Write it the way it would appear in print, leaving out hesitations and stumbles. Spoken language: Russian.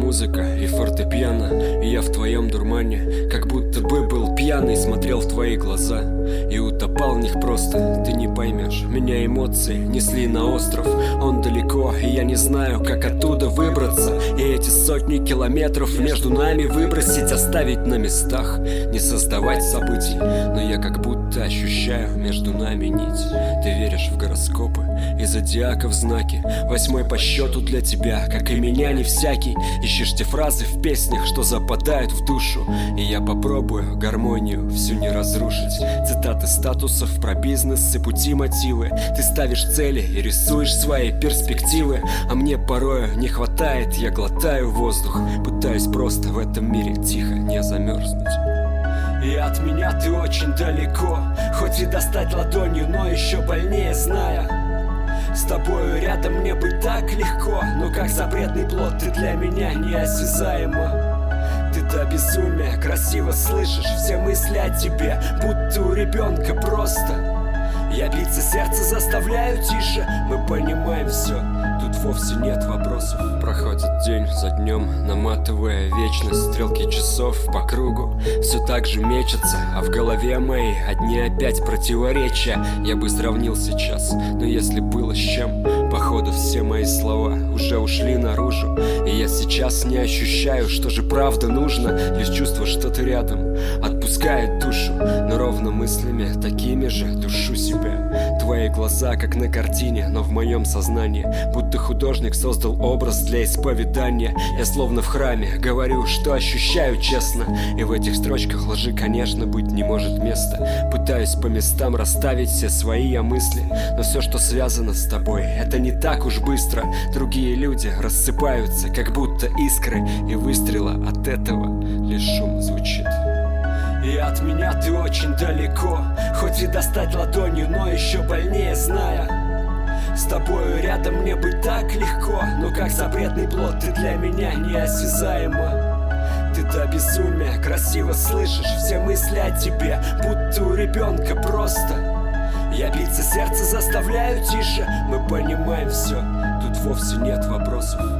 музыка и фортепиано, и я в твоем дурмане, как будто бы был пьяный, смотрел в твои глаза и утопал в них просто. Ты не поймешь, меня эмоции несли на остров. Он далеко, и я не знаю, как оттуда выбраться. И эти сотни километров между нами выбросить, оставить на местах, не создавать событий. Но я как будто ощущаю между нами нить. Ты веришь в гороскопы и зодиаков знаки, 8-й по счету для тебя, как и меня, не всякий. Ищешь те фразы в песнях, что западают в душу, и я попробую гармонию всю не разрушить. Цитаты статусов про бизнес и пути мотивы. Ты ставишь цели и рисуешь свои перспективы, а мне порою не хватает, я глотаю воздух, пытаюсь просто в этом мире тихо не замерзнуть. И от меня ты очень далеко, хоть и достать ладонью, но еще больнее, зная, с тобою рядом мне быть так легко. Но как запретный плод ты для меня неосязаема. Ты до безумия красиво слышишь все мысли о тебе, будто у ребенка просто. Я биться сердце заставляю тише, мы понимаем все, тут вовсе нет вопросов. Проходит день за днем, наматывая вечность. Стрелки часов по кругу все так же мечется, а в голове моей одни опять противоречия. Я бы сравнил сейчас, но если было с чем, походу все мои слова уже ушли наружу. И я сейчас не ощущаю, что же правда нужно. Лишь чувство, что ты рядом, отпускает душу, но ровно мыслями такими же душу себя. Твои глаза, как на картине, но в моем сознании будто художник создал образ для исповедания. Я словно в храме говорю, что ощущаю честно, и в этих строчках лжи, конечно, быть не может места. Пытаюсь по местам расставить все свои мысли, но все, что связано с тобой, это не так уж быстро. Другие люди рассыпаются, как будто искры, и выстрела от этого лишь шум звучит. И от меня ты очень далеко, хоть и достать ладонью, но еще больнее, зная, с тобою рядом мне быть так легко. Но как запретный плод ты для меня неосязаема. Ты до безумия красиво слышишь все мысли о тебе, будто у ребенка просто. Я биться сердце заставляю тише, мы понимаем все, тут вовсе нет вопросов.